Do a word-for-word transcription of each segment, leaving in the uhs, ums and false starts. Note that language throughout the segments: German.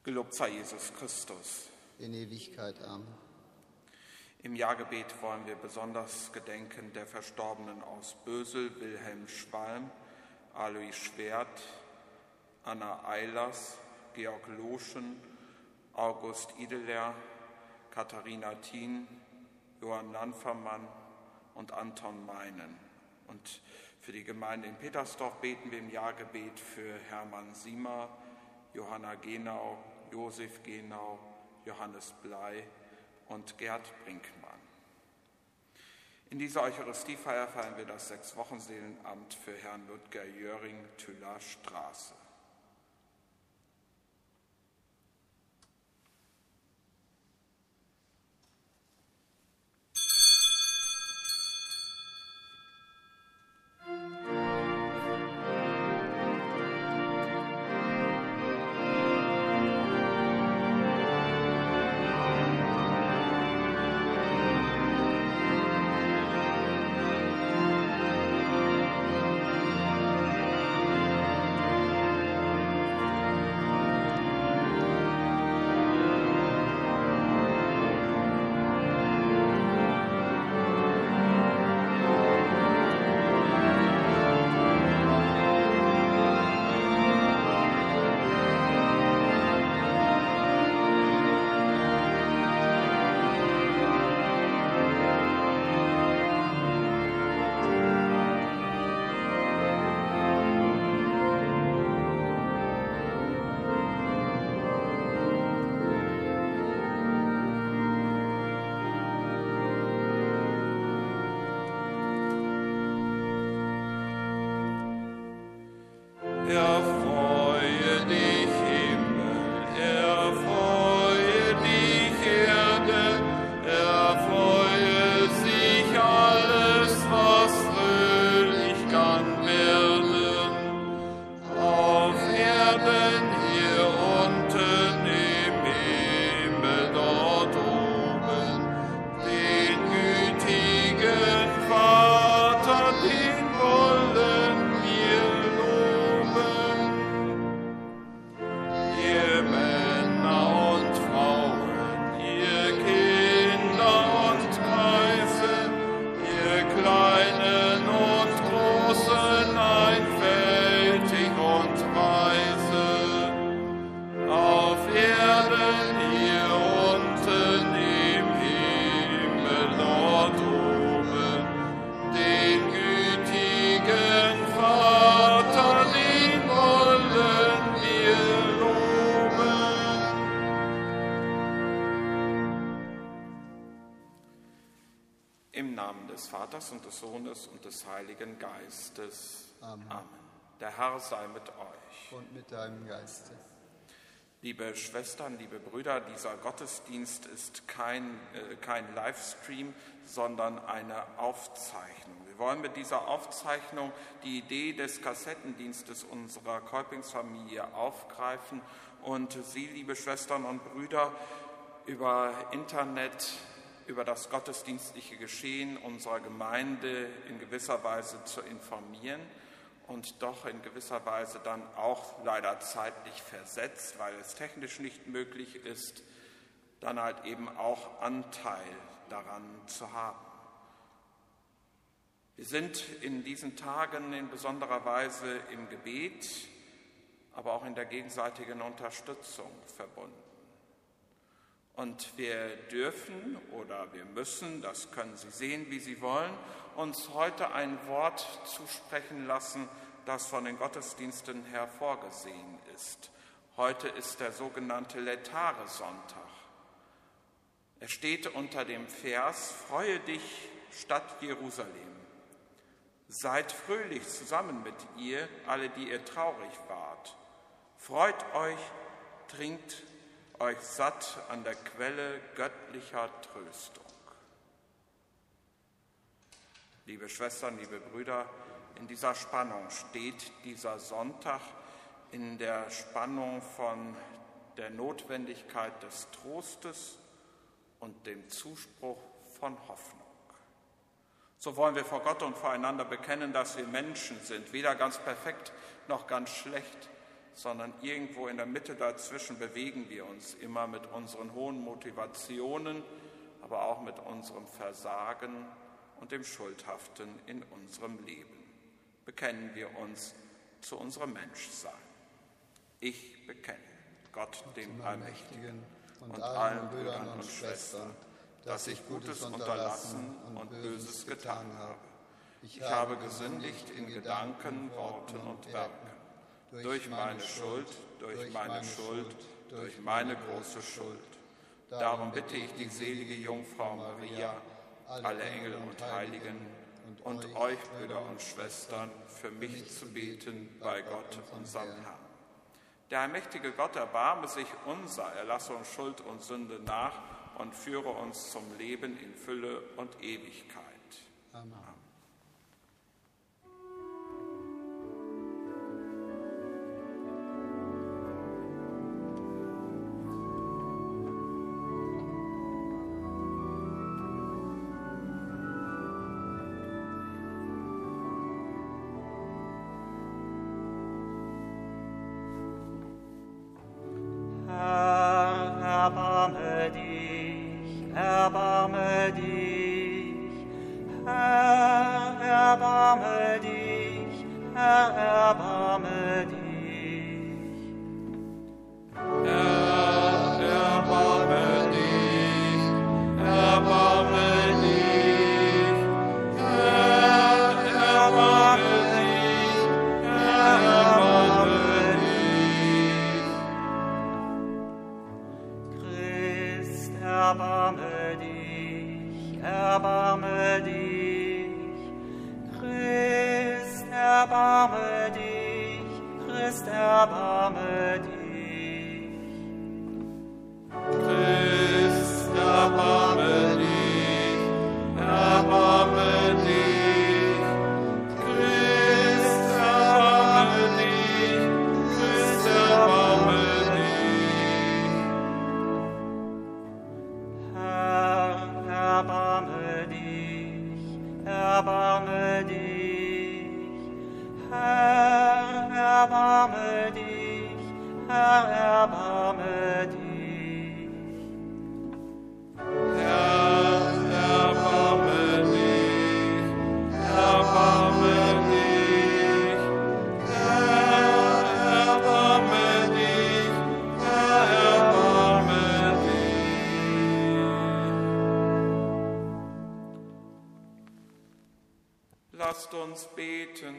Gelobt sei Jesus Christus. In Ewigkeit. Amen. Im Jahrgebet wollen wir besonders gedenken der Verstorbenen aus Bösel, Wilhelm Schwalm, Alois Schwert, Anna Eilers, Georg Loschen, August Ideler, Katharina Thien, Johann Nanfermann und Anton Meinen. Und für die Gemeinde in Petersdorf beten wir im Jahrgebet für Hermann Siemer, Johanna Genau, Josef Genau, Johannes Blei und Gerd Brinkmann. In dieser Eucharistiefeier feiern wir das Sechs-Wochen-Seelenamt für Herrn Ludger Jöring, Tüller Straße. Des Vaters und des Sohnes und des Heiligen Geistes. Amen. Amen. Der Herr sei mit euch. Und mit deinem Geiste. Liebe Schwestern, liebe Brüder, dieser Gottesdienst ist kein, äh, kein Livestream, sondern eine Aufzeichnung. Wir wollen mit dieser Aufzeichnung die Idee des Kassettendienstes unserer Kolpingsfamilie aufgreifen und Sie, liebe Schwestern und Brüder, über Internet, über das gottesdienstliche Geschehen unserer Gemeinde in gewisser Weise zu informieren und doch in gewisser Weise dann auch leider zeitlich versetzt, weil es technisch nicht möglich ist, dann halt eben auch Anteil daran zu haben. Wir sind in diesen Tagen in besonderer Weise im Gebet, aber auch in der gegenseitigen Unterstützung verbunden. Und wir dürfen oder wir müssen, das können Sie sehen, wie Sie wollen, uns heute ein Wort zusprechen lassen, das von den Gottesdiensten her vorgesehen ist. Heute ist der sogenannte Laetare-Sonntag. Er steht unter dem Vers: Freue dich, Stadt Jerusalem. Seid fröhlich zusammen mit ihr, alle, die ihr traurig wart. Freut euch, trinkt euch satt an der Quelle göttlicher Tröstung. Liebe Schwestern, liebe Brüder, in dieser Spannung steht dieser Sonntag, in der Spannung von der Notwendigkeit des Trostes und dem Zuspruch von Hoffnung. So wollen wir vor Gott und voreinander bekennen, dass wir Menschen sind, weder ganz perfekt noch ganz schlecht, sondern irgendwo in der Mitte dazwischen bewegen wir uns immer mit unseren hohen Motivationen, aber auch mit unserem Versagen und dem Schuldhaften in unserem Leben. Bekennen wir uns zu unserem Menschsein. Ich bekenne Gott, dem Allmächtigen, und allen Brüdern und Schwestern, dass ich Gutes unterlassen und Böses getan habe. Ich habe gesündigt in Gedanken, Worten und Werken. Durch meine Schuld, durch meine Schuld, durch meine große Schuld. Darum bitte ich die selige Jungfrau Maria, alle Engel und Heiligen und euch, Brüder und Schwestern, für mich zu beten bei Gott, unserem Herrn. Der allmächtige Gott erbarme sich unser, erlasse uns Schuld und Sünde nach und führe uns zum Leben in Fülle und Ewigkeit. Amen. Erbarme dich, erbarme dich, Herr, erbarme dich, Herr, erbarme dich. Herr, erbarme dich, erbarme dich, Herr, erbarme dich, Herr, erbarme dich. Christ, erbarme dich, erbarme dich, Christ, erbarme dich, Christ, erbarme dich. Christ, erbarme dich, erbarme dich, Christ, erbarme dich, Christ, erbarme dich. Herr, erbarme dich, erbarme dich, Herr, erbarme dich, Herr, erbarme dich. Herr, erbarme dich, erbarme dich, Herr, erbarme dich, Herr, erbarme dich. Lasst uns beten.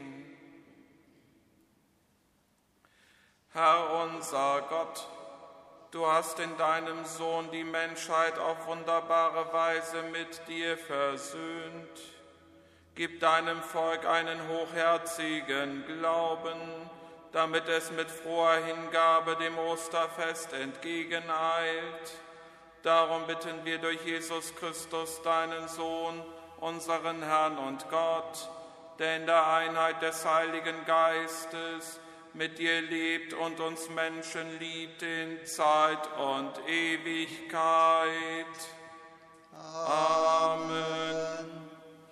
Herr unser Gott, du hast in deinem Sohn die Menschheit auf wunderbare Weise mit dir versöhnt. Gib deinem Volk einen hochherzigen Glauben, damit es mit froher Hingabe dem Osterfest entgegeneilt. Darum bitten wir durch Jesus Christus, deinen Sohn, unseren Herrn und Gott, der in der Einheit des Heiligen Geistes mit dir lebt und uns Menschen liebt in Zeit und Ewigkeit. Amen.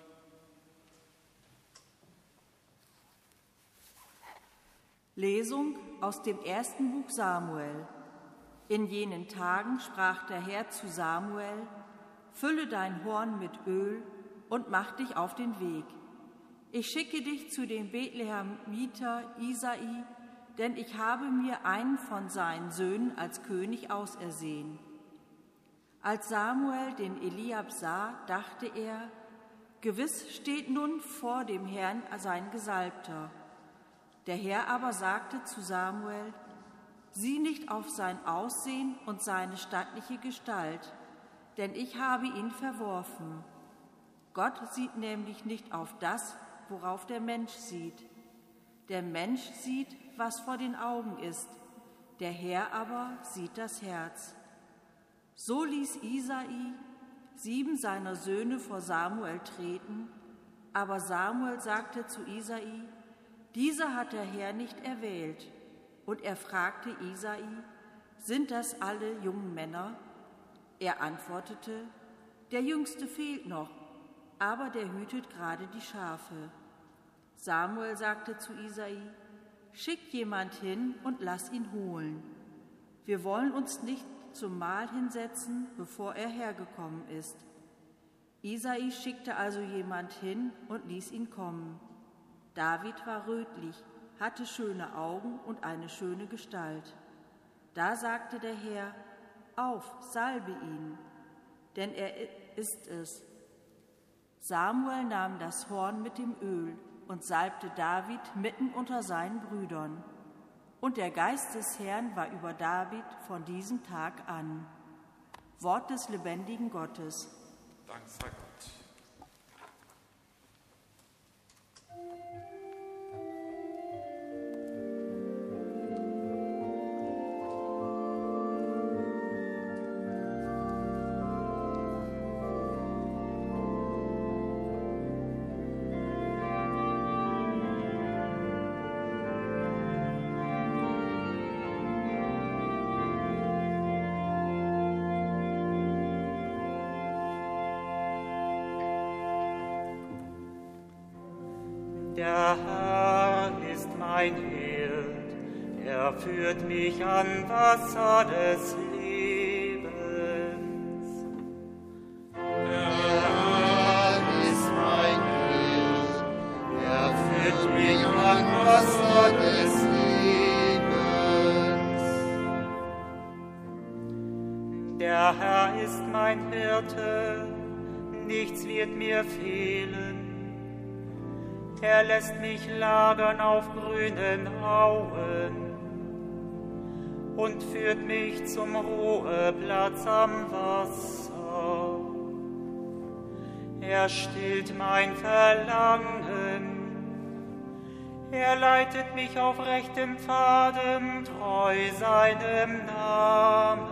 Lesung aus dem ersten Buch Samuel. In jenen Tagen sprach der Herr zu Samuel: Fülle dein Horn mit Öl und mach dich auf den Weg. Ich schicke dich zu dem Bethlehemiter Isai, denn ich habe mir einen von seinen Söhnen als König ausersehen. Als Samuel den Eliab sah, dachte er: Gewiss steht nun vor dem Herrn sein Gesalbter. Der Herr aber sagte zu Samuel: Sieh nicht auf sein Aussehen und seine stattliche Gestalt, denn ich habe ihn verworfen. Gott sieht nämlich nicht auf das, worauf der Mensch sieht. Der Mensch sieht, was vor den Augen ist, der Herr aber sieht das Herz. So ließ Isai sieben seiner Söhne vor Samuel treten, aber Samuel sagte zu Isai: Dieser hat der Herr nicht erwählt. Und er fragte Isai: Sind das alle jungen Männer? Er antwortete: Der Jüngste fehlt noch, aber der hütet gerade die Schafe. Samuel sagte zu Isai: Schick jemand hin und lass ihn holen. Wir wollen uns nicht zum Mahl hinsetzen, bevor er hergekommen ist. Isai schickte also jemand hin und ließ ihn kommen. David war rötlich, hatte schöne Augen und eine schöne Gestalt. Da sagte der Herr: Auf, salbe ihn, denn er ist es. Samuel nahm das Horn mit dem Öl und salbte David mitten unter seinen Brüdern. Und der Geist des Herrn war über David von diesem Tag an. Wort des lebendigen Gottes. Dank sei Gott. Der Herr ist mein Hirt, er führt mich an Wasser des Lebens. Der Herr ist mein Hirt, er führt mich an Wasser des Lebens. Der Herr ist mein Hirte, nichts wird mir fehlen. Er lässt mich lagern auf grünen Auen und führt mich zum Ruheplatz am Wasser. Er stillt mein Verlangen, er leitet mich auf rechten Pfaden, treu seinem Namen.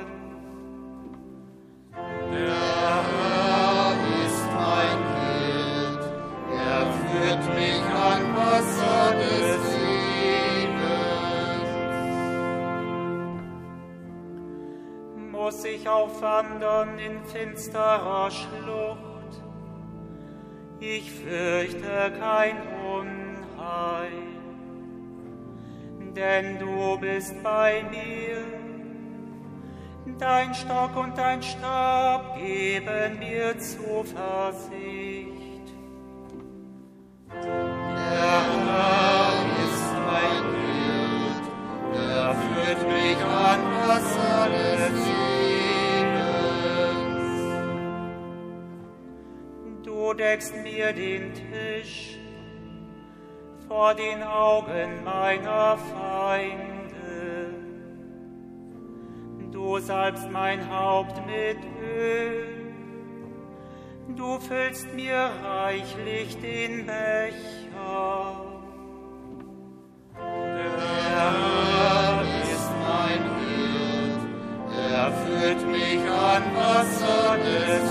Der Herr ist mein Hirt, er führt mich an Wasser des Lebens. Muss ich aufwandern in finsterer Schlucht, ich fürchte kein Unheil, denn du bist bei mir, dein Stock und dein Stab geben mir Zuversicht. Der Herr ist mein Hirt, er führt mich an Wasser des Lebens. Du deckst mir den Tisch vor den Augen meiner Feinde. Du salbst mein Haupt mit Öl, du füllst mir reichlich den Becher. Der Herr ist mein Hirt, er führt mich an Wasser des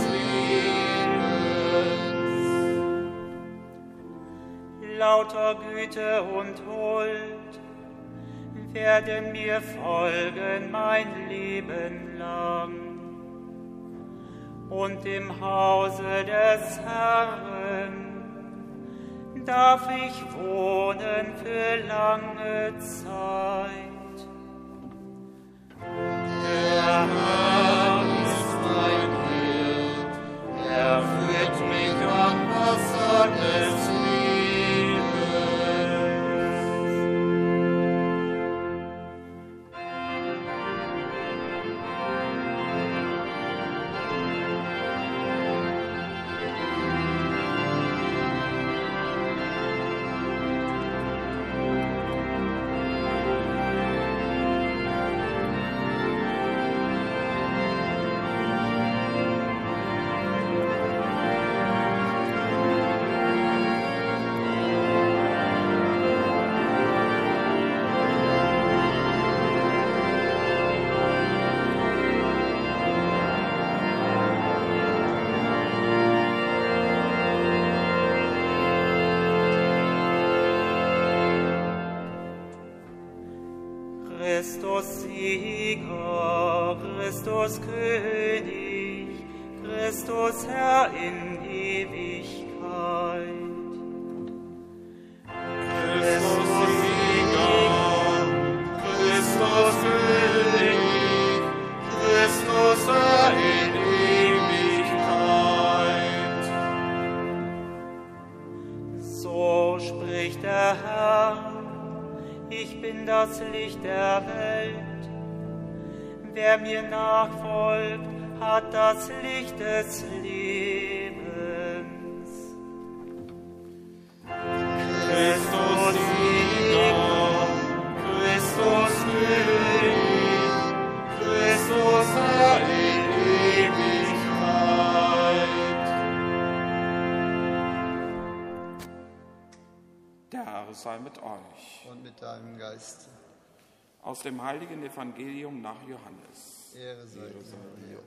Lebens. Lauter Güte und Huld werden mir folgen mein Leben lang. Und im Hause des Herrn darf ich wohnen für lange Zeit. Der Herr ist mein Hirt, er führt mich an Wasser des Christus Sieger, Christus König, Christus Herr in Ewigkeit. Christus Sieger, das Licht der Welt. Wer mir nachfolgt, hat das Licht des Lebens. Christus Sieger, Christus König, Christus Herr in Ewigkeit. Der Herr sei mit euch. Und mit deinem Geist. Aus dem heiligen Evangelium nach Johannes. Ehre sei dir.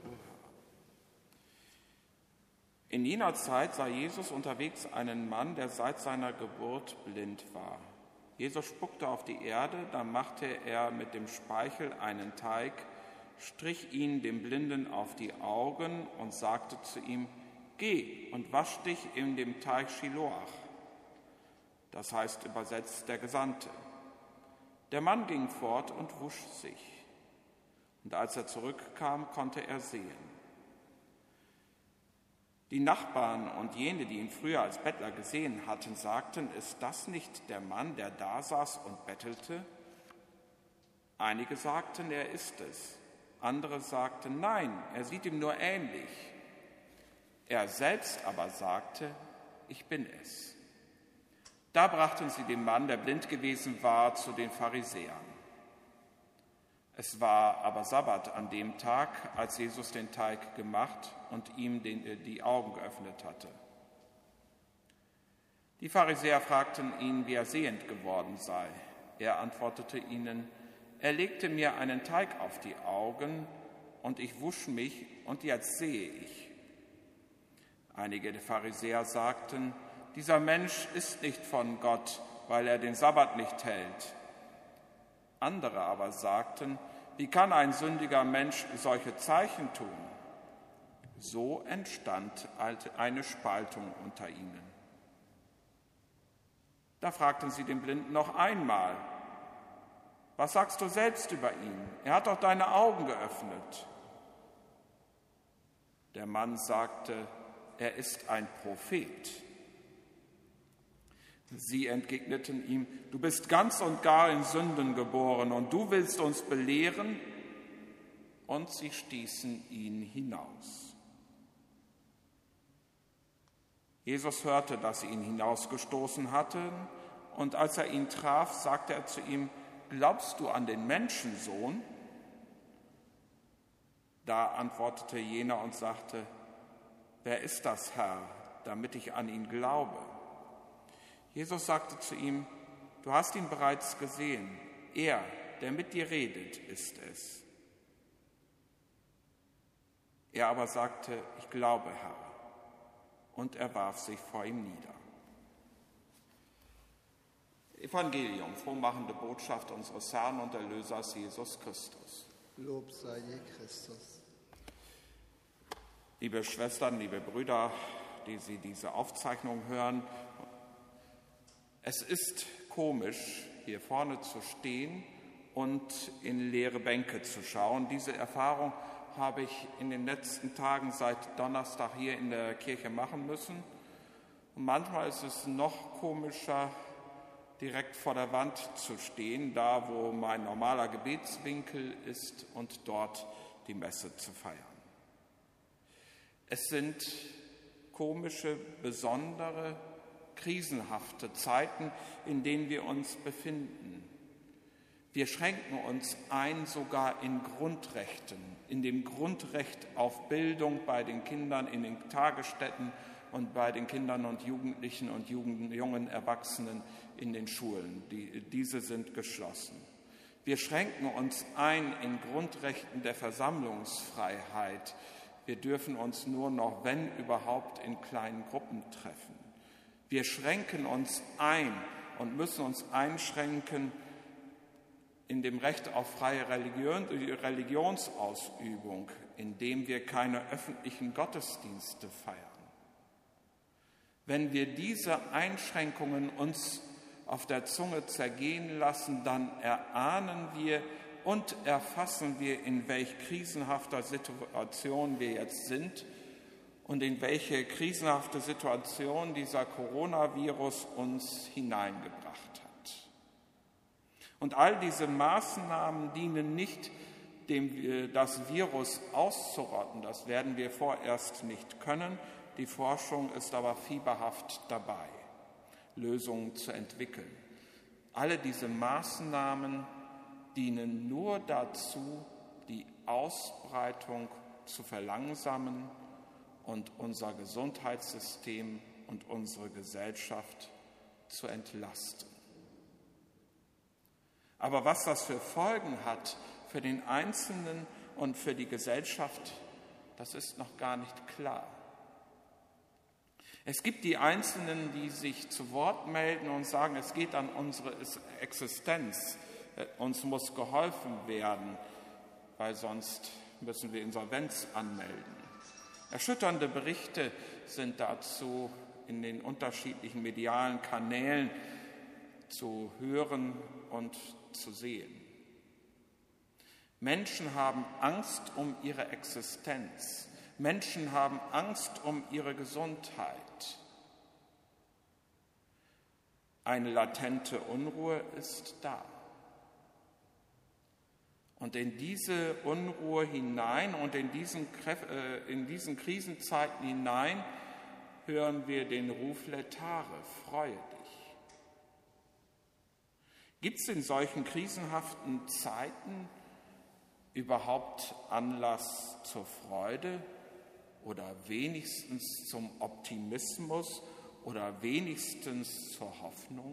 In jener Zeit sah Jesus unterwegs einen Mann, der seit seiner Geburt blind war. Jesus spuckte auf die Erde, dann machte er mit dem Speichel einen Teig, strich ihn dem Blinden auf die Augen und sagte zu ihm: Geh und wasch dich in dem Teich Shiloach. Das heißt übersetzt der Gesandte. Der Mann ging fort und wusch sich. Und als er zurückkam, konnte er sehen. Die Nachbarn und jene, die ihn früher als Bettler gesehen hatten, sagten: Ist das nicht der Mann, der da saß und bettelte? Einige sagten, er ist es. Andere sagten, nein, er sieht ihm nur ähnlich. Er selbst aber sagte: Ich bin es. Da brachten sie den Mann, der blind gewesen war, zu den Pharisäern. Es war aber Sabbat an dem Tag, als Jesus den Teig gemacht und ihm den, die Augen geöffnet hatte. Die Pharisäer fragten ihn, wie er sehend geworden sei. Er antwortete ihnen: Er legte mir einen Teig auf die Augen, und ich wusch mich, und jetzt sehe ich. Einige der Pharisäer sagten: Dieser Mensch ist nicht von Gott, weil er den Sabbat nicht hält. Andere aber sagten: Wie kann ein sündiger Mensch solche Zeichen tun? So entstand eine Spaltung unter ihnen. Da fragten sie den Blinden noch einmal: Was sagst du selbst über ihn? Er hat doch deine Augen geöffnet. Der Mann sagte: Er ist ein Prophet. Sie entgegneten ihm: Du bist ganz und gar in Sünden geboren und du willst uns belehren? Und sie stießen ihn hinaus. Jesus hörte, dass sie ihn hinausgestoßen hatten, und als er ihn traf, sagte er zu ihm: Glaubst du an den Menschensohn? Da antwortete jener und sagte: Wer ist das, Herr, damit ich an ihn glaube? Jesus sagte zu ihm: Du hast ihn bereits gesehen. Er, der mit dir redet, ist es. Er aber sagte: Ich glaube, Herr. Und er warf sich vor ihm nieder. Evangelium, frohmachende Botschaft unseres Herrn und Erlösers Jesus Christus. Lob sei dir, Christus. Liebe Schwestern, liebe Brüder, die Sie diese Aufzeichnung hören, es ist komisch, hier vorne zu stehen und in leere Bänke zu schauen. Diese Erfahrung habe ich in den letzten Tagen seit Donnerstag hier in der Kirche machen müssen. Und manchmal ist es noch komischer, direkt vor der Wand zu stehen, da wo mein normaler Gebetswinkel ist, und dort die Messe zu feiern. Es sind komische, besondere, krisenhafte Zeiten, in denen wir uns befinden. Wir schränken uns ein sogar in Grundrechten, in dem Grundrecht auf Bildung bei den Kindern in den Tagesstätten und bei den Kindern und Jugendlichen und Jugend, jungen Erwachsenen in den Schulen. Die, diese sind geschlossen. Wir schränken uns ein in Grundrechten der Versammlungsfreiheit. Wir dürfen uns nur noch, wenn überhaupt, in kleinen Gruppen treffen. Wir schränken uns ein und müssen uns einschränken in dem Recht auf freie Religion, Religionsausübung, indem wir keine öffentlichen Gottesdienste feiern. Wenn wir diese Einschränkungen uns auf der Zunge zergehen lassen, dann erahnen wir und erfassen wir, in welch krisenhafter Situation wir jetzt sind und in welche krisenhafte Situation dieser Coronavirus uns hineingebracht hat. Und all diese Maßnahmen dienen nicht, dem, das Virus auszurotten. Das werden wir vorerst nicht können. Die Forschung ist aber fieberhaft dabei, Lösungen zu entwickeln. Alle diese Maßnahmen dienen nur dazu, die Ausbreitung zu verlangsamen und unser Gesundheitssystem und unsere Gesellschaft zu entlasten. Aber was das für Folgen hat für den Einzelnen und für die Gesellschaft, das ist noch gar nicht klar. Es gibt die Einzelnen, die sich zu Wort melden und sagen, es geht an unsere Existenz, uns muss geholfen werden, weil sonst müssen wir Insolvenz anmelden. Erschütternde Berichte sind dazu in den unterschiedlichen medialen Kanälen zu hören und zu sehen. Menschen haben Angst um ihre Existenz. Menschen haben Angst um ihre Gesundheit. Eine latente Unruhe ist da. Und in diese Unruhe hinein und in diesen, äh, in diesen Krisenzeiten hinein hören wir den Ruf Letare, freue dich. Gibt es in solchen krisenhaften Zeiten überhaupt Anlass zur Freude oder wenigstens zum Optimismus oder wenigstens zur Hoffnung?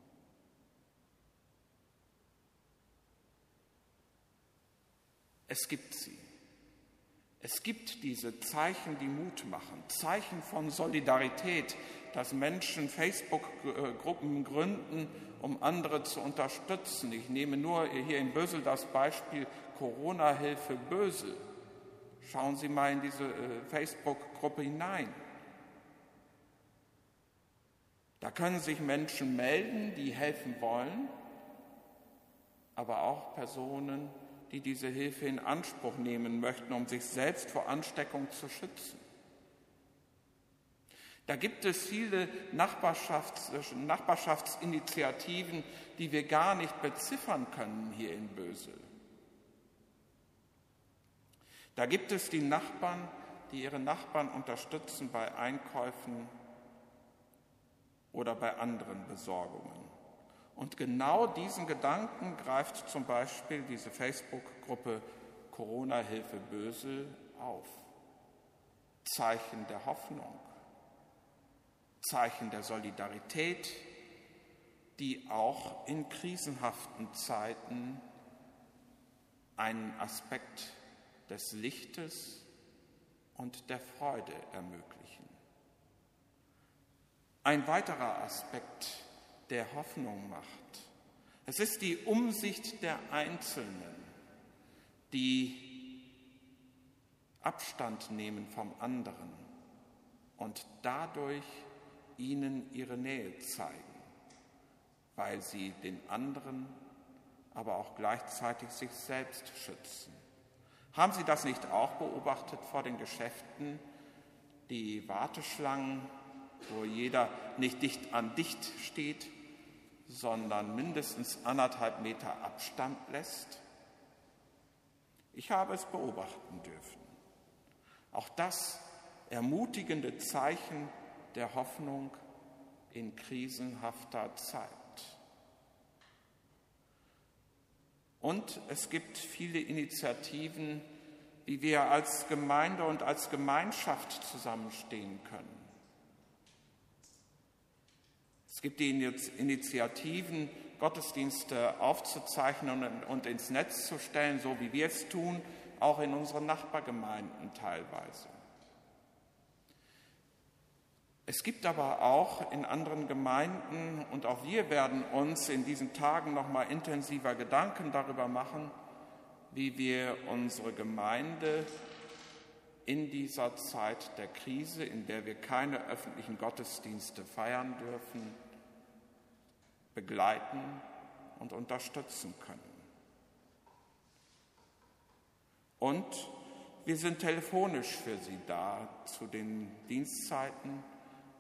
Es gibt sie. Es gibt diese Zeichen, die Mut machen, Zeichen von Solidarität, dass Menschen Facebook-Gruppen gründen, um andere zu unterstützen. Ich nehme nur hier in Bösel das Beispiel Corona-Hilfe Bösel. Schauen Sie mal in diese Facebook-Gruppe hinein. Da können sich Menschen melden, die helfen wollen, aber auch Personen, die diese Hilfe in Anspruch nehmen möchten, um sich selbst vor Ansteckung zu schützen. Da gibt es viele Nachbarschafts-, Nachbarschaftsinitiativen, die wir gar nicht beziffern können hier in Bösel. Da gibt es die Nachbarn, die ihre Nachbarn unterstützen bei Einkäufen oder bei anderen Besorgungen. Und genau diesen Gedanken greift zum Beispiel diese Facebook-Gruppe Corona-Hilfe Bösel auf. Zeichen der Hoffnung, Zeichen der Solidarität, die auch in krisenhaften Zeiten einen Aspekt des Lichtes und der Freude ermöglichen. Ein weiterer Aspekt der Hoffnung macht. Es ist die Umsicht der Einzelnen, die Abstand nehmen vom anderen und dadurch ihnen ihre Nähe zeigen, weil sie den anderen, aber auch gleichzeitig sich selbst schützen. Haben Sie das nicht auch beobachtet vor den Geschäften, die Warteschlangen, wo jeder nicht dicht an dicht steht, sondern mindestens anderthalb Meter Abstand lässt? Ich habe es beobachten dürfen. Auch das ermutigende Zeichen der Hoffnung in krisenhafter Zeit. Und es gibt viele Initiativen, wie wir als Gemeinde und als Gemeinschaft zusammenstehen können. Es gibt die Initiativen, Gottesdienste aufzuzeichnen und ins Netz zu stellen, so wie wir es tun, auch in unseren Nachbargemeinden teilweise. Es gibt aber auch in anderen Gemeinden, und auch wir werden uns in diesen Tagen noch mal intensiver Gedanken darüber machen, wie wir unsere Gemeinde in dieser Zeit der Krise, in der wir keine öffentlichen Gottesdienste feiern dürfen, begleiten und unterstützen können. Und wir sind telefonisch für Sie da zu den Dienstzeiten,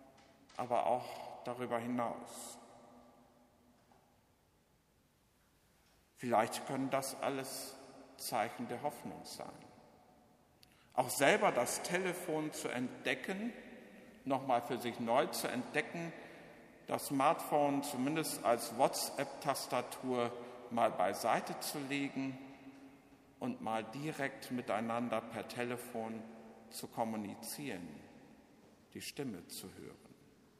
aber auch darüber hinaus. Vielleicht können das alles Zeichen der Hoffnung sein. Auch selber das Telefon zu entdecken, nochmal für sich neu zu entdecken, das Smartphone zumindest als WhatsApp-Tastatur mal beiseite zu legen und mal direkt miteinander per Telefon zu kommunizieren, die Stimme zu hören.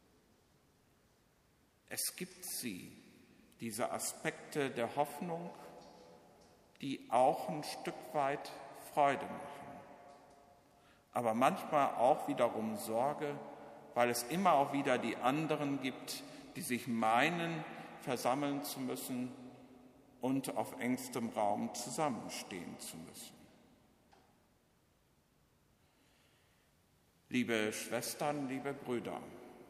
Es gibt sie, diese Aspekte der Hoffnung, die auch ein Stück weit Freude machen, aber manchmal auch wiederum Sorge, weil es immer auch wieder die anderen gibt, die sich meinen, versammeln zu müssen und auf engstem Raum zusammenstehen zu müssen. Liebe Schwestern, liebe Brüder,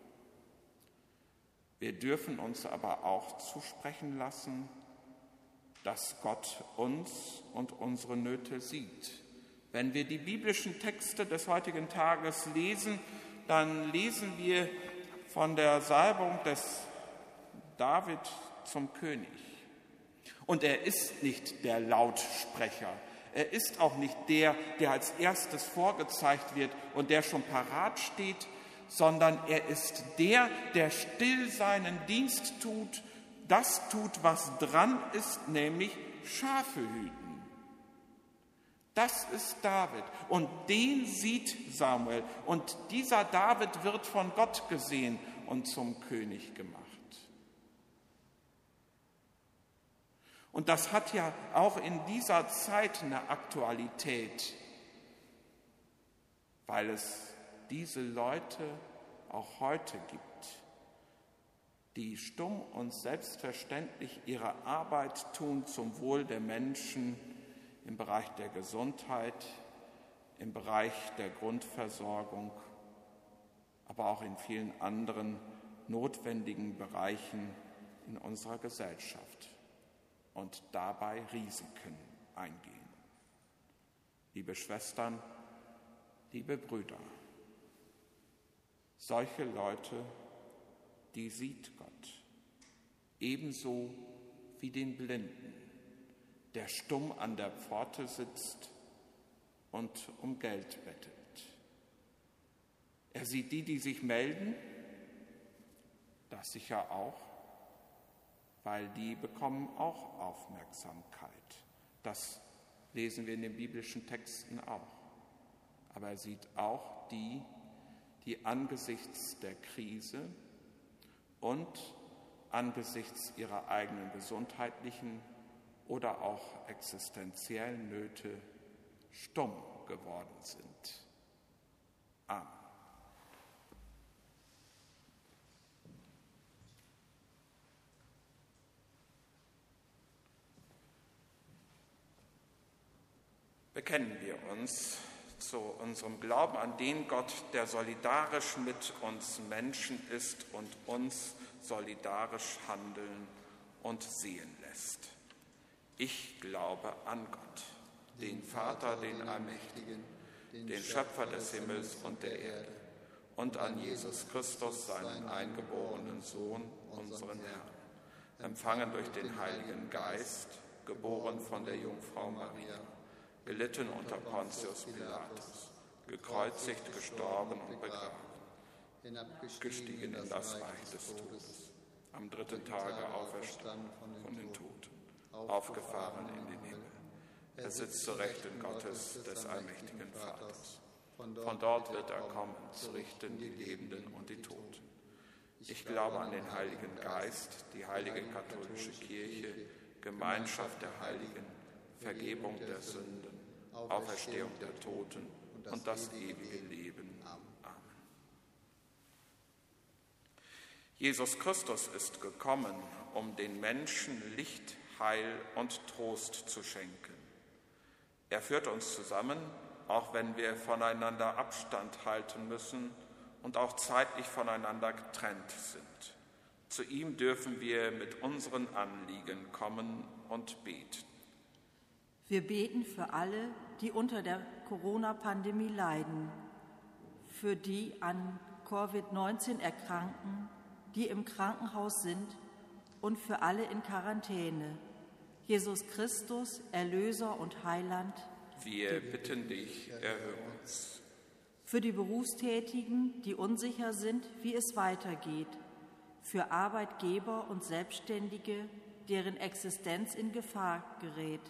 wir dürfen uns aber auch zusprechen lassen, dass Gott uns und unsere Nöte sieht. Wenn wir die biblischen Texte des heutigen Tages lesen, dann lesen wir von der Salbung des David zum König. Und er ist nicht der Lautsprecher. Er ist auch nicht der, der als erstes vorgezeigt wird und der schon parat steht, sondern er ist der, der still seinen Dienst tut, das tut, was dran ist, nämlich Schafe hüten. Das ist David und den sieht Samuel und dieser David wird von Gott gesehen und zum König gemacht. Und das hat ja auch in dieser Zeit eine Aktualität, weil es diese Leute auch heute gibt, die stumm und selbstverständlich ihre Arbeit tun zum Wohl der Menschen im Bereich der Gesundheit, im Bereich der Grundversorgung, aber auch in vielen anderen notwendigen Bereichen in unserer Gesellschaft und dabei Risiken eingehen. Liebe Schwestern, liebe Brüder, solche Leute, die sieht Gott, ebenso wie den Blinden, der stumm an der Pforte sitzt und um Geld bettelt. Er sieht die, die sich melden, das sicher auch, weil die bekommen auch Aufmerksamkeit. Das lesen wir in den biblischen Texten auch. Aber er sieht auch die, die angesichts der Krise und angesichts ihrer eigenen gesundheitlichen oder auch existenziellen Nöte stumm geworden sind. Amen. Bekennen wir uns zu unserem Glauben an den Gott, der solidarisch mit uns Menschen ist und uns solidarisch handeln und sehen lässt. Ich glaube an Gott, den Vater, den Allmächtigen, den Schöpfer des Himmels und der Erde, und an Jesus Christus, seinen eingeborenen Sohn, unseren Herrn, empfangen durch den Heiligen Geist, geboren von der Jungfrau Maria, gelitten unter Pontius Pilatus, gekreuzigt, gestorben und begraben, gestiegen in das Reich des Todes, am dritten Tage auferstanden von den Toten, aufgefahren in den Himmel. Er sitzt zu Rechten Gottes, des allmächtigen Vaters. Von dort wird er kommen, zu richten die Lebenden und die Toten. Ich glaube an den Heiligen Geist, die heilige katholische Kirche, Gemeinschaft der Heiligen, Vergebung der Sünden, Auferstehung der Toten und das ewige Leben. Amen. Jesus Christus ist gekommen, um den Menschen Licht, Heil und Trost zu schenken. Er führt uns zusammen, auch wenn wir voneinander Abstand halten müssen und auch zeitlich voneinander getrennt sind. Zu ihm dürfen wir mit unseren Anliegen kommen und beten. Wir beten für alle, die unter der Corona-Pandemie leiden, für die an Covid neunzehn erkranken, die im Krankenhaus sind und für alle in Quarantäne. Jesus Christus, Erlöser und Heiland, Wir bitten dich, erhöre uns. für die Berufstätigen, die unsicher sind, wie es weitergeht, für Arbeitgeber und Selbstständige, deren Existenz in Gefahr gerät,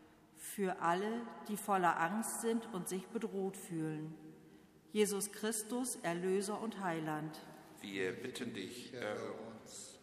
für alle, die voller Angst sind und sich bedroht fühlen. Jesus Christus, Erlöser und Heiland. Wir bitten dich, erhöre uns.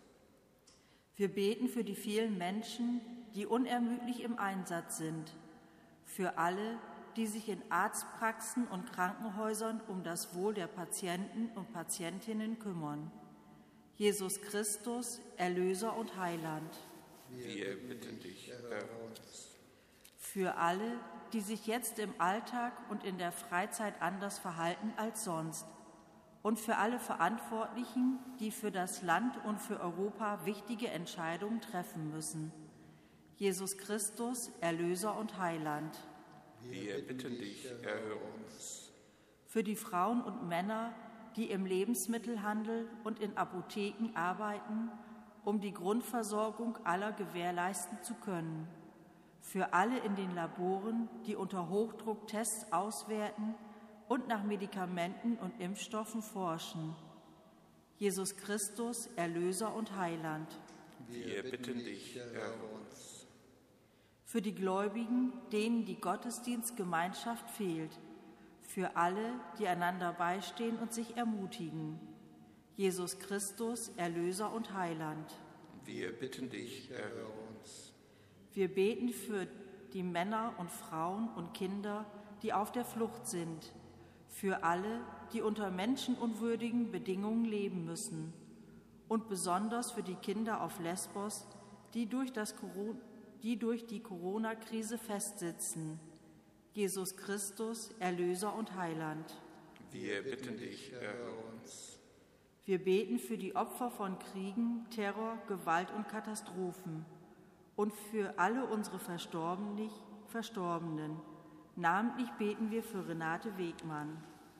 Wir beten für die vielen Menschen, die unermüdlich im Einsatz sind, für alle, die sich in Arztpraxen und Krankenhäusern um das Wohl der Patienten und Patientinnen kümmern. Jesus Christus, Erlöser und Heiland. Wir bitten dich, erhöre uns. Für alle, die sich jetzt im Alltag und in der Freizeit anders verhalten als sonst. Und für alle Verantwortlichen, die für das Land und für Europa wichtige Entscheidungen treffen müssen. Jesus Christus, Erlöser und Heiland. Wir bitten dich, erhöre uns. Für die Frauen und Männer, die im Lebensmittelhandel und in Apotheken arbeiten, um die Grundversorgung aller gewährleisten zu können. Für alle in den Laboren, die unter Hochdruck Tests auswerten und nach Medikamenten und Impfstoffen forschen. Jesus Christus, Erlöser und Heiland. Wir bitten dich, erhöre uns. Für die Gläubigen, denen die Gottesdienstgemeinschaft fehlt. Für alle, die einander beistehen und sich ermutigen. Jesus Christus, Erlöser und Heiland. Wir bitten dich, erhöre uns. Wir beten für die Männer und Frauen und Kinder, die auf der Flucht sind. Für alle, die unter menschenunwürdigen Bedingungen leben müssen. Und besonders für die Kinder auf Lesbos, die durch, das Corona, die durch die Corona-Krise festsitzen. Jesus Christus, Erlöser und Heiland. Wir bitten dich, erhöre uns. Wir beten für die Opfer von Kriegen, Terror, Gewalt und Katastrophen und für alle unsere Verstorbenen, Verstorbenen. Namentlich beten wir für Renate Wegmann.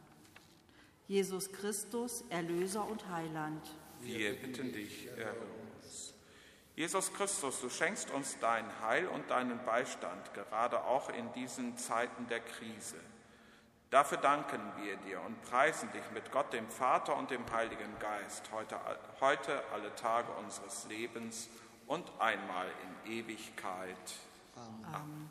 Jesus Christus, Erlöser und Heiland. Wir bitten dich, erhöre uns. Jesus Christus, du schenkst uns dein Heil und deinen Beistand, gerade auch in diesen Zeiten der Krise. Dafür danken wir dir und preisen dich mit Gott, dem Vater und dem Heiligen Geist, heute, heute alle Tage unseres Lebens und einmal in Ewigkeit. Amen. Amen.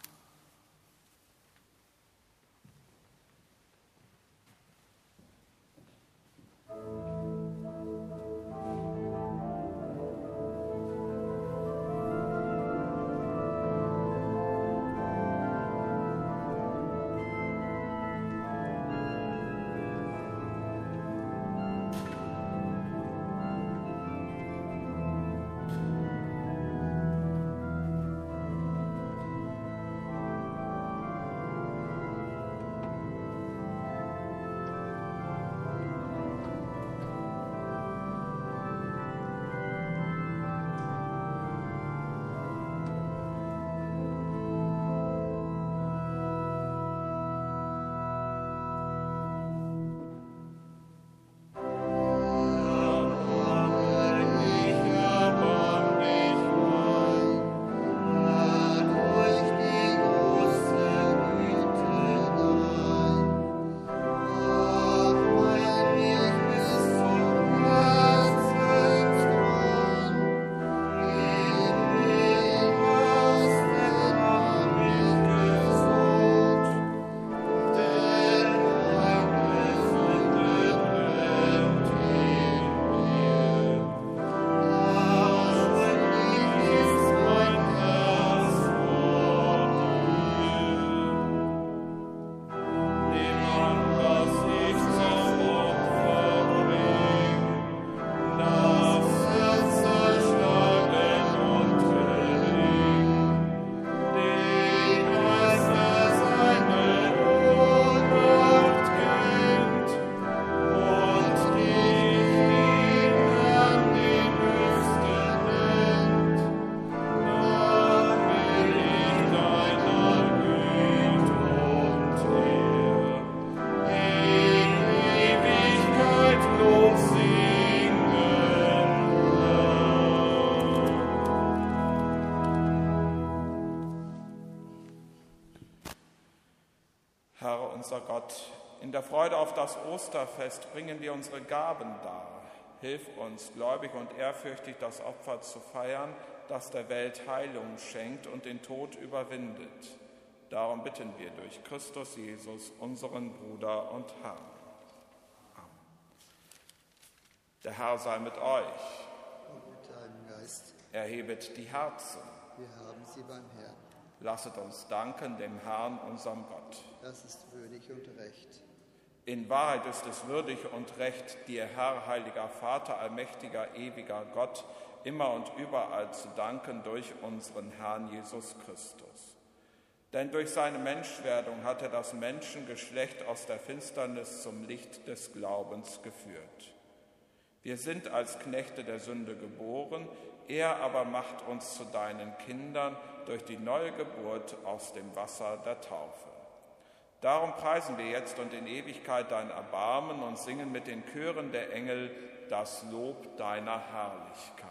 Gott, in der Freude auf das Osterfest bringen wir unsere Gaben dar. Hilf uns, gläubig und ehrfürchtig das Opfer zu feiern, das der Welt Heilung schenkt und den Tod überwindet. Darum bitten wir durch Christus Jesus, unseren Bruder und Herrn. Amen. Der Herr sei mit euch. Und mit deinem Geist. Erhebet die Herzen. Wir haben sie beim Herrn. Lasset uns danken dem Herrn, unserem Gott. Das ist würdig und recht. In Wahrheit ist es würdig und recht, dir, Herr, heiliger Vater, allmächtiger, ewiger Gott, immer und überall zu danken durch unseren Herrn Jesus Christus. Denn durch seine Menschwerdung hat er das Menschengeschlecht aus der Finsternis zum Licht des Glaubens geführt. Wir sind als Knechte der Sünde geboren, er aber macht uns zu deinen Kindern durch die neue Geburt aus dem Wasser der Taufe. Darum preisen wir jetzt und in Ewigkeit dein Erbarmen und singen mit den Chören der Engel das Lob deiner Herrlichkeit.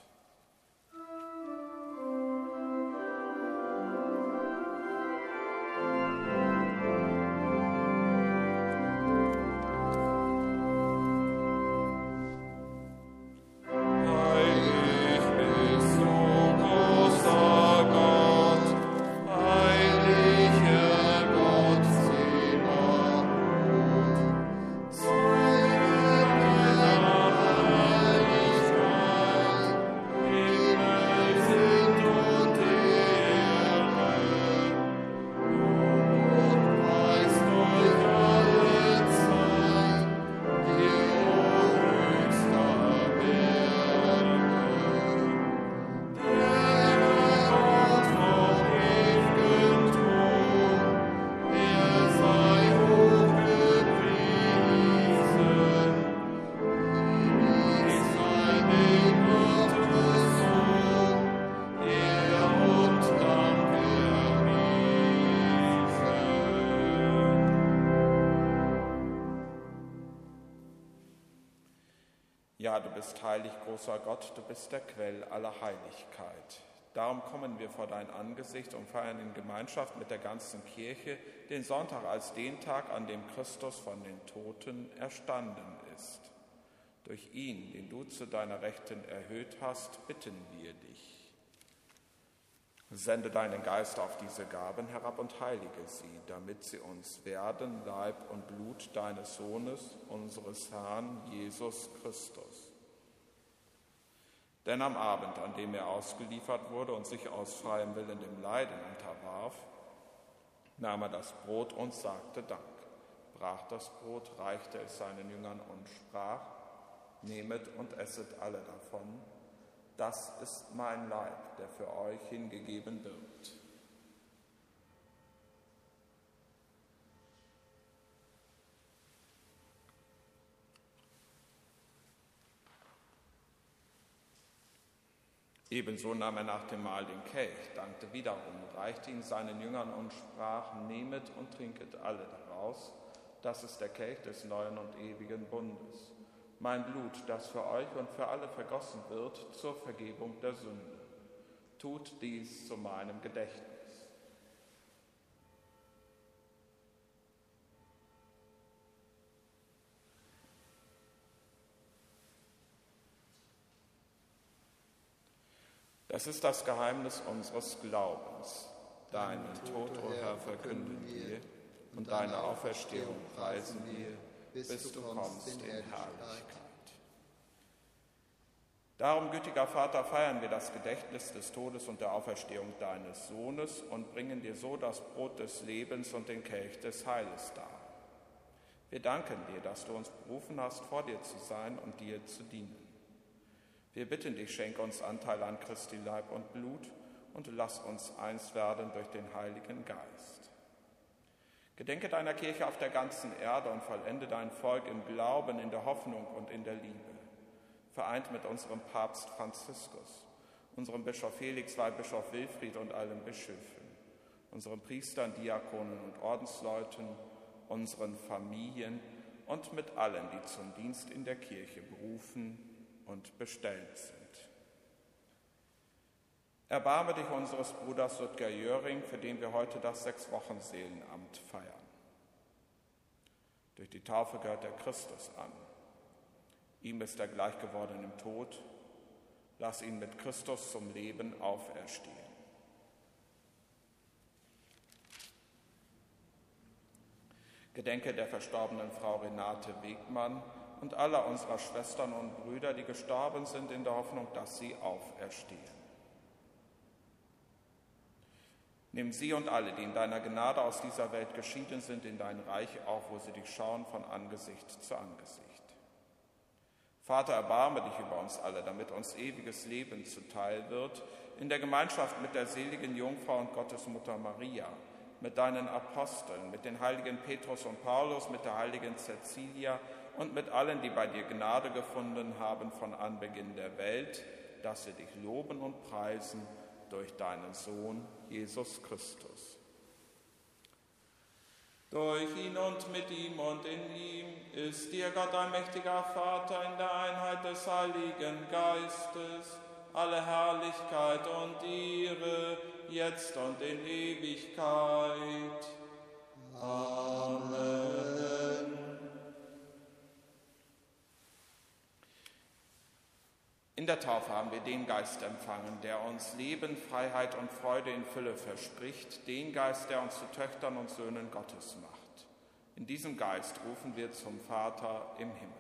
Ja, du bist heilig, großer Gott, du bist der Quell aller Heiligkeit. Darum kommen wir vor dein Angesicht und feiern in Gemeinschaft mit der ganzen Kirche den Sonntag als den Tag, an dem Christus von den Toten erstanden ist. Durch ihn, den du zu deiner Rechten erhöht hast, bitten wir dich. Sende deinen Geist auf diese Gaben herab und heilige sie, damit sie uns werden, Leib und Blut deines Sohnes, unseres Herrn Jesus Christus. Denn am Abend, an dem er ausgeliefert wurde und sich aus freiem Willen dem Leiden unterwarf, nahm er das Brot und sagte Dank, brach das Brot, reichte es seinen Jüngern und sprach: Nehmet und esset alle davon. Das ist mein Leib, der für euch hingegeben wird. Ebenso nahm er nach dem Mahl den Kelch, dankte wiederum, reichte ihn seinen Jüngern und sprach: Nehmet und trinket alle daraus. Das ist der Kelch des neuen und ewigen Bundes. Mein Blut, das für euch und für alle vergossen wird, zur Vergebung der Sünde. Tut dies zu meinem Gedächtnis. Das ist das Geheimnis unseres Glaubens. Deinen Tod, o Herr, verkünden wir, und deine Auferstehung preisen wir, bis du kommst in Herrlichkeit. Darum, gütiger Vater, feiern wir das Gedächtnis des Todes und der Auferstehung deines Sohnes und bringen dir so das Brot des Lebens und den Kelch des Heiles dar. Wir danken dir, dass du uns berufen hast, vor dir zu sein und dir zu dienen. Wir bitten dich, schenke uns Anteil an Christi Leib und Blut und lass uns eins werden durch den Heiligen Geist. Gedenke deiner Kirche auf der ganzen Erde und vollende dein Volk im Glauben, in der Hoffnung und in der Liebe. Vereint mit unserem Papst Franziskus, unserem Bischof Felix, Weihbischof Wilfried und allen Bischöfen, unseren Priestern, Diakonen und Ordensleuten, unseren Familien und mit allen, die zum Dienst in der Kirche berufen und bestellt sind. Erbarme dich unseres Bruders Ludger Jöring, für den wir heute das Sechs-Wochen-Seelenamt feiern. Durch die Taufe gehört der Christus an. Ihm ist er gleich geworden im Tod. Lass ihn mit Christus zum Leben auferstehen. Gedenke der verstorbenen Frau Renate Wegmann und aller unserer Schwestern und Brüder, die gestorben sind, in der Hoffnung, dass sie auferstehen. Nimm sie und alle, die in deiner Gnade aus dieser Welt geschieden sind, in dein Reich auf, wo sie dich schauen von Angesicht zu Angesicht. Vater, erbarme dich über uns alle, damit uns ewiges Leben zuteil wird, in der Gemeinschaft mit der seligen Jungfrau und Gottesmutter Maria, mit deinen Aposteln, mit den heiligen Petrus und Paulus, mit der heiligen Cäcilia und mit allen, die bei dir Gnade gefunden haben von Anbeginn der Welt, dass sie dich loben und preisen durch deinen Sohn, Jesus Christus. Durch ihn und mit ihm und in ihm ist dir Gott, ein mächtiger Vater, in der Einheit des Heiligen Geistes, alle Herrlichkeit und Ehre, jetzt und in Ewigkeit. Amen. In der Taufe haben wir den Geist empfangen, der uns Leben, Freiheit und Freude in Fülle verspricht, den Geist, der uns zu Töchtern und Söhnen Gottes macht. In diesem Geist rufen wir zum Vater im Himmel.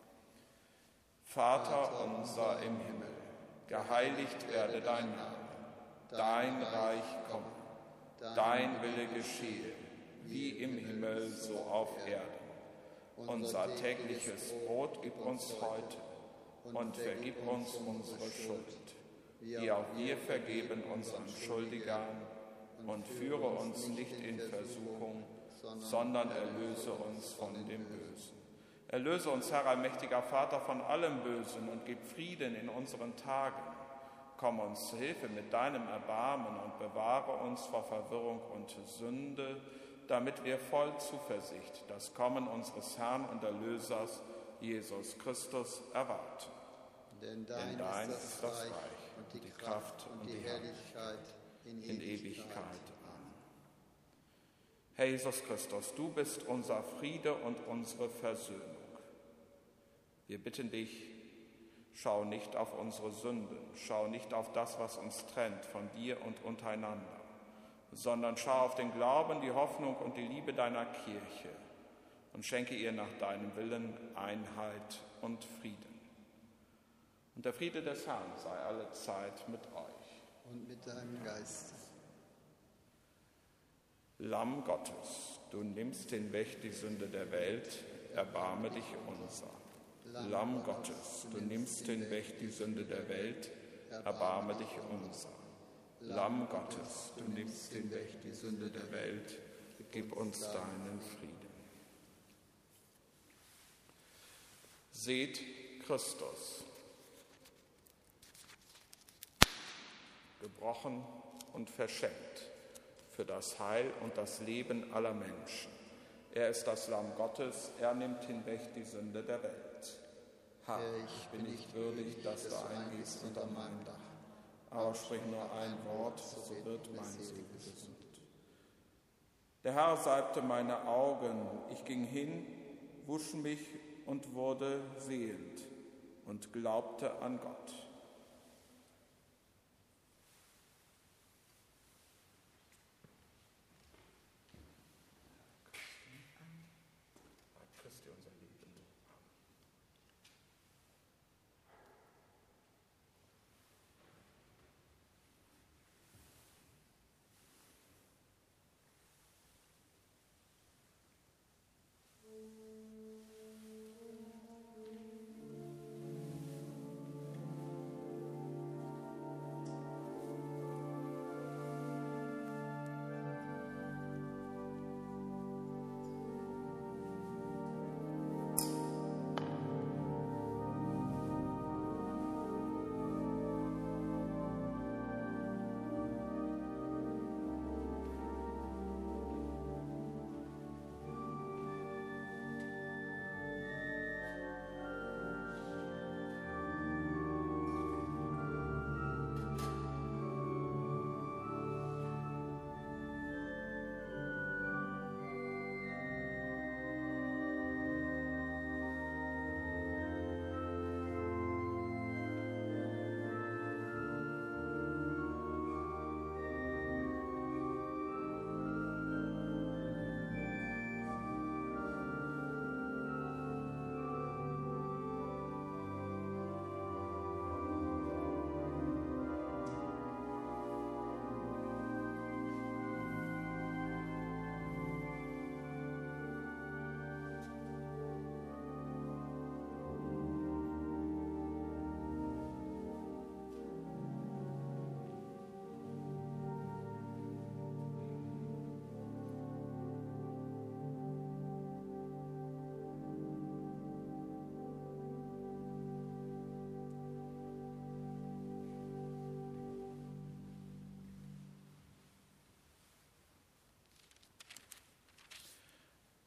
Vater unser im Himmel, geheiligt werde dein Name, dein Reich komme, dein Wille geschehe, wie im Himmel so auf Erden. Unser tägliches Brot gib uns heute und vergib uns unsere Schuld, wie auch wir vergeben unseren Schuldigern, und führe uns nicht in Versuchung, sondern erlöse uns von dem Bösen. Erlöse uns, Herr, allmächtiger Vater, von allem Bösen und gib Frieden in unseren Tagen. Komm uns zu Hilfe mit deinem Erbarmen und bewahre uns vor Verwirrung und Sünde, damit wir voll Zuversicht das Kommen unseres Herrn und Erlösers, Jesus Christus, erwarten. Denn dein, Denn dein ist das Reich und die Kraft und die Herrlichkeit in in Ewigkeit. Ewigkeit. Amen. Herr Jesus Christus, du bist unser Friede und unsere Versöhnung. Wir bitten dich, schau nicht auf unsere Sünden, schau nicht auf das, was uns trennt von dir und untereinander, sondern schau auf den Glauben, die Hoffnung und die Liebe deiner Kirche und schenke ihr nach deinem Willen Einheit und Frieden. Und der Friede des Herrn sei alle Zeit mit euch. Und mit deinem Geist. Lamm Gottes, du nimmst hinweg die Sünde der Welt, erbarme dich unser. Lamm Gottes, du nimmst hinweg die Sünde der Welt, erbarme dich unser. Lamm Gottes, du nimmst hinweg die Sünde der Welt, gib uns deinen Frieden. Seht Christus, gebrochen und verschenkt für das Heil und das Leben aller Menschen. Er ist das Lamm Gottes, er nimmt hinweg die Sünde der Welt. Herr, ich bin nicht würdig, dass du eingehst unter mein Dach, aber sprich nur ein Wort, so wird meine Seele gesund. Der Herr salbte meine Augen, ich ging hin, wusch mich und wurde sehend und glaubte an Gott.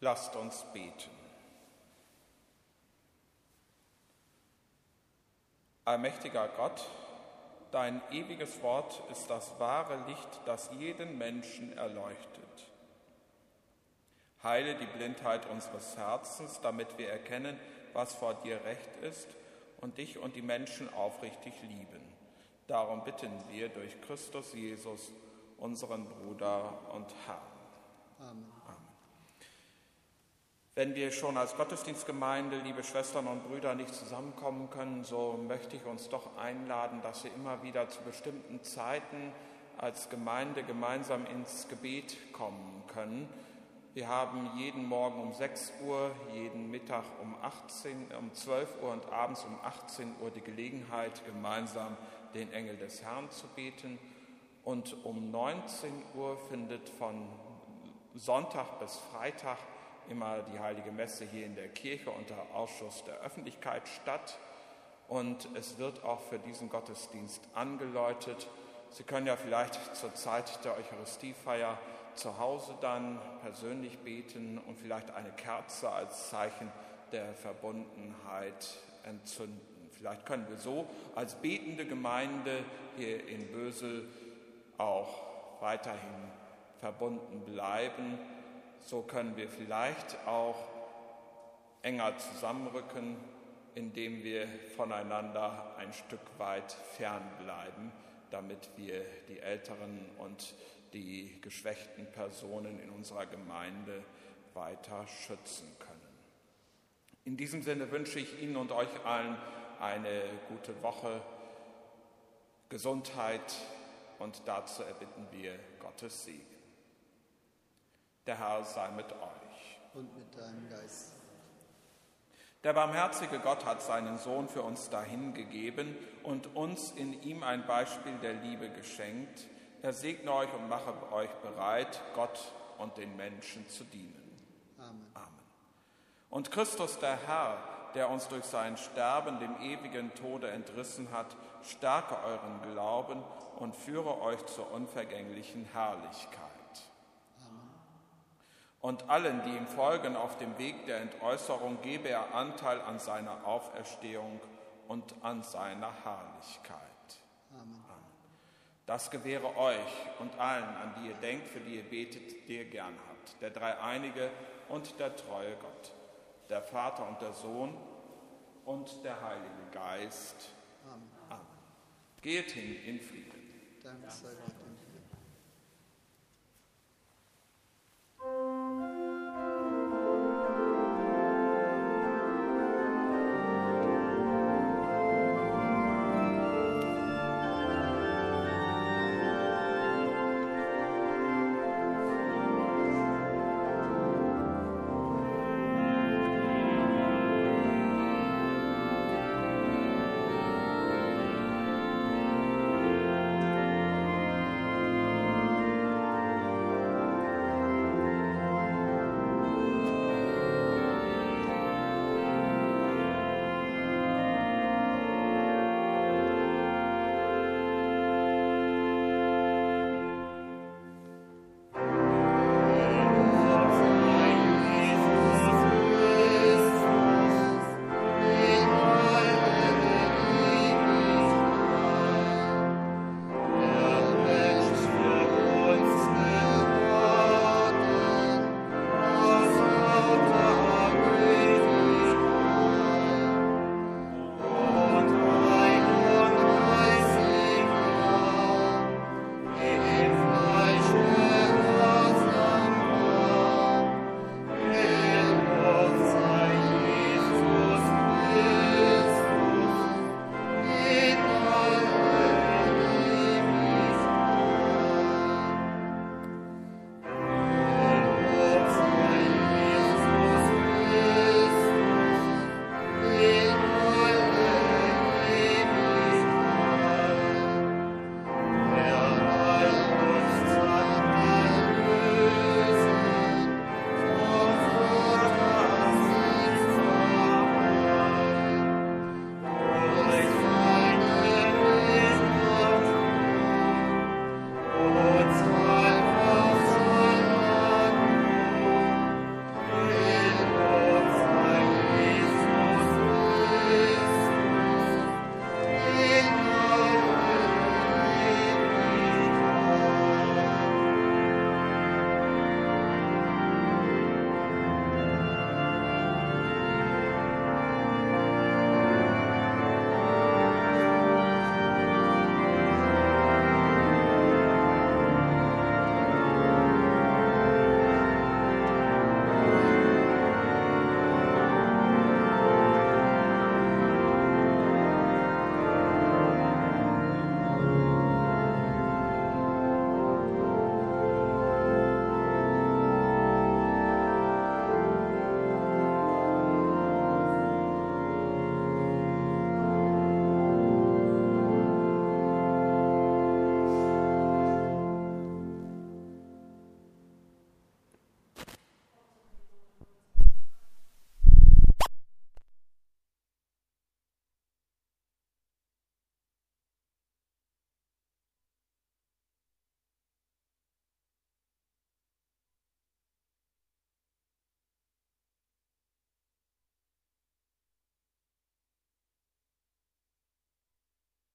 Lasst uns beten. Allmächtiger Gott, dein ewiges Wort ist das wahre Licht, das jeden Menschen erleuchtet. Heile die Blindheit unseres Herzens, damit wir erkennen, was vor dir recht ist und dich und die Menschen aufrichtig lieben. Darum bitten wir durch Christus Jesus, unseren Bruder und Herrn. Amen. Amen. Wenn wir schon als Gottesdienstgemeinde, liebe Schwestern und Brüder, nicht zusammenkommen können, so möchte ich uns doch einladen, dass wir immer wieder zu bestimmten Zeiten als Gemeinde gemeinsam ins Gebet kommen können. Wir haben jeden Morgen um sechs Uhr, jeden Mittag um, achtzehn, um zwölf Uhr und abends um achtzehn Uhr die Gelegenheit, gemeinsam den Engel des Herrn zu beten. Und um neunzehn Uhr findet von Sonntag bis Freitag immer die Heilige Messe hier in der Kirche unter Ausschuss der Öffentlichkeit statt. Und es wird auch für diesen Gottesdienst angeläutet. Sie können ja vielleicht zur Zeit der Eucharistiefeier zu Hause dann persönlich beten und vielleicht eine Kerze als Zeichen der Verbundenheit entzünden. Vielleicht können wir so als betende Gemeinde hier in Bösel auch weiterhin verbunden bleiben. So können wir vielleicht auch enger zusammenrücken, indem wir voneinander ein Stück weit fernbleiben, damit wir die Älteren und die geschwächten Personen in unserer Gemeinde weiter schützen können. In diesem Sinne wünsche ich Ihnen und euch allen eine gute Woche, Gesundheit und dazu erbitten wir Gottes Segen. Der Herr sei mit euch. Und mit deinem Geist. Der barmherzige Gott hat seinen Sohn für uns dahingegeben und uns in ihm ein Beispiel der Liebe geschenkt. Er segne euch und mache euch bereit, Gott und den Menschen zu dienen. Amen. Amen. Und Christus, der Herr, der uns durch sein Sterben dem ewigen Tode entrissen hat, stärke euren Glauben und führe euch zur unvergänglichen Herrlichkeit. Amen. Und allen, die ihm folgen auf dem Weg der Entäußerung, gebe er Anteil an seiner Auferstehung und an seiner Herrlichkeit. Amen. Das gewähre euch und allen, an die ihr denkt, für die ihr betet, die ihr gern habt, der Dreieinige und der treue Gott, der Vater und der Sohn und der Heilige Geist. Amen. Amen. Geht hin in Frieden. Dank sei Gott.